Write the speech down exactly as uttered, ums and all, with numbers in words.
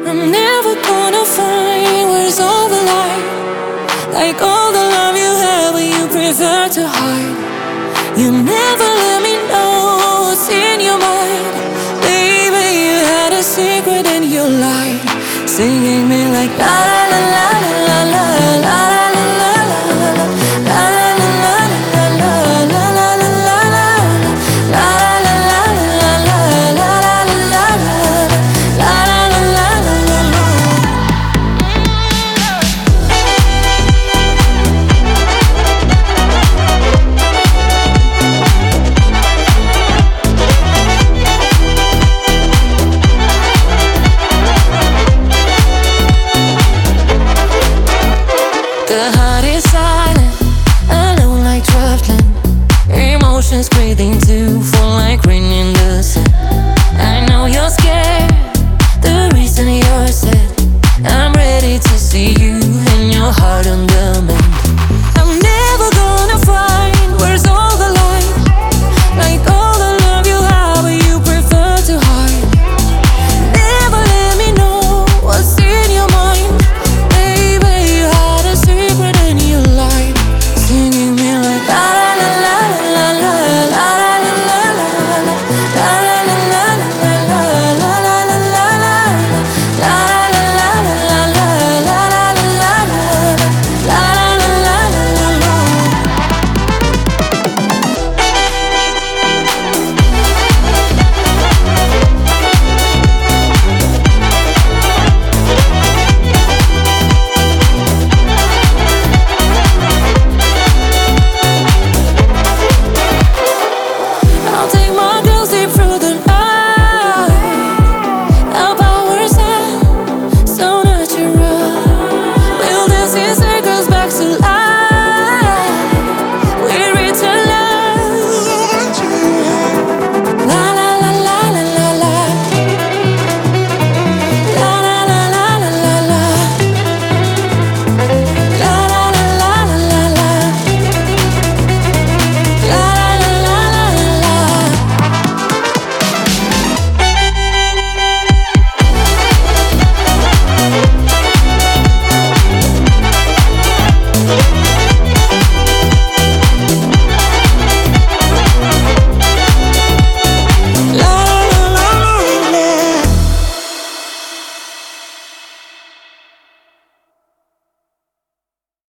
I'm never gonna find where's all the light. Like all the love you have, but you prefer to hide. You never let me know what's in your mind. Baby, you had a secret and you lied, singing me like la la la la.